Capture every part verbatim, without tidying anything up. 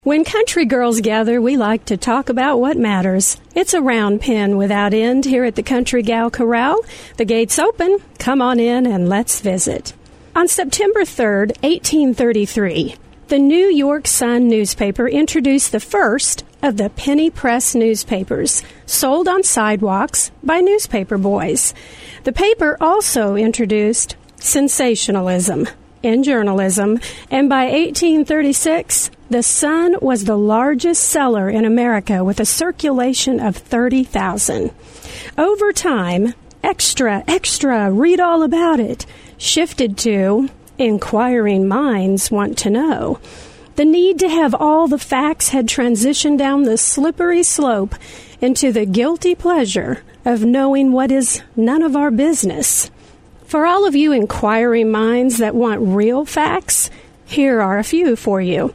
When country girls gather, we like to talk about what matters. It's a round pen without end here at the Country Gal Corral. The gate's open. Come on in and let's visit. On September third, eighteen thirty-three, the New York Sun newspaper introduced the first of the penny press newspapers, sold on sidewalks by newspaper boys. The paper also introduced sensationalism in journalism, and by eighteen thirty-six, the Sun was the largest seller in America with a circulation of thirty thousand. Over time, extra, extra, read all about it, shifted to inquiring minds want to know. The need to have all the facts had transitioned down the slippery slope into the guilty pleasure of knowing what is none of our business. For all of you inquiring minds that want real facts, here are a few for you.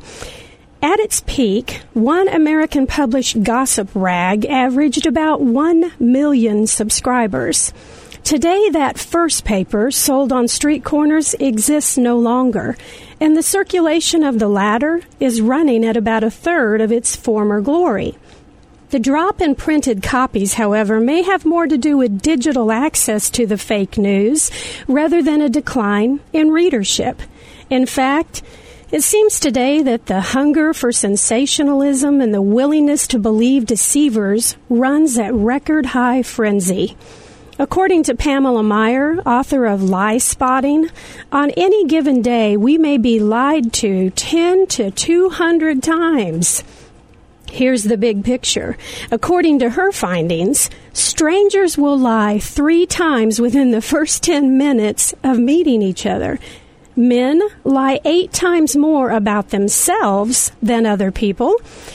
At its peak, one American published gossip rag averaged about one million subscribers. Today, that first paper, sold on street corners, exists no longer, and the circulation of the latter is running at about a third of its former glory. The drop in printed copies, however, may have more to do with digital access to the fake news rather than a decline in readership. In fact, it seems today that the hunger for sensationalism and the willingness to believe deceivers runs at record-high frenzy. According to Pamela Meyer, author of Lie Spotting, on any given day we may be lied to ten to two hundred times. Here's the big picture. According to her findings, strangers will lie three times within the first ten minutes of meeting each other. Men lie eight times more about themselves than other people.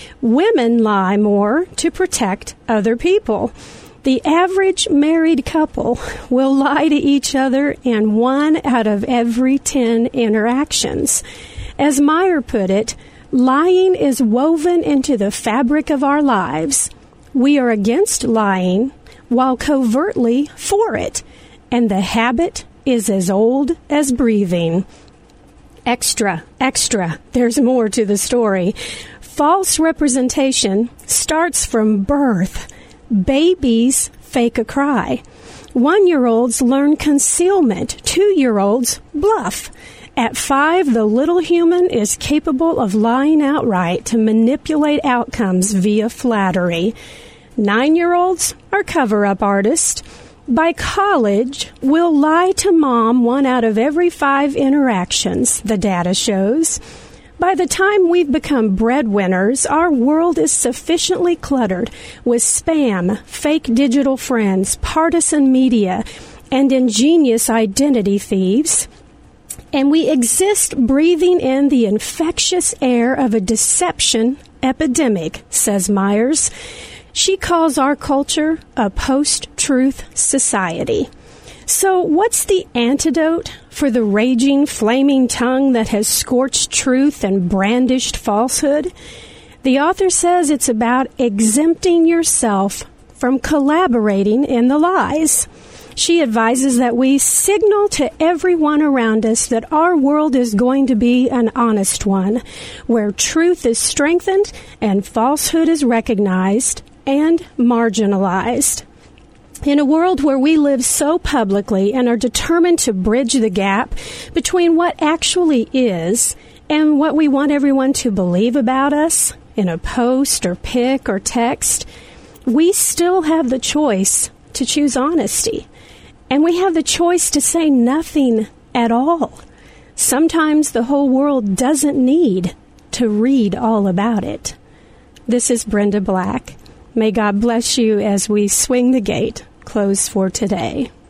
Women lie more to protect other people. The average married couple will lie to each other in one out of every ten interactions. As Meyer put it, lying is woven into the fabric of our lives. We are against lying while covertly for it, and the habit is as old as breathing. Extra, extra, there's more to the story. False representation starts from birth. Babies fake a cry. One-year-olds learn concealment. Two-year-olds bluff. At five, the little human is capable of lying outright to manipulate outcomes via flattery. Nine-year-olds are cover-up artists. By college, we'll lie to mom one out of every five interactions, the data shows. By the time we've become breadwinners, our world is sufficiently cluttered with spam, fake digital friends, partisan media, and ingenious identity thieves. And we exist breathing in the infectious air of a deception epidemic, says Myers. She calls our culture a post-truth society. So what's the antidote for the raging, flaming tongue that has scorched truth and brandished falsehood? The author says it's about exempting yourself from collaborating in the lies. She advises that we signal to everyone around us that our world is going to be an honest one, where truth is strengthened and falsehood is recognized and marginalized. In a world where we live so publicly and are determined to bridge the gap between what actually is and what we want everyone to believe about us in a post or pic or text, we still have the choice to choose honesty. And we have the choice to say nothing at all. Sometimes the whole world doesn't need to read all about it. This is Brenda Black. May God bless you as we swing the gate closed for today.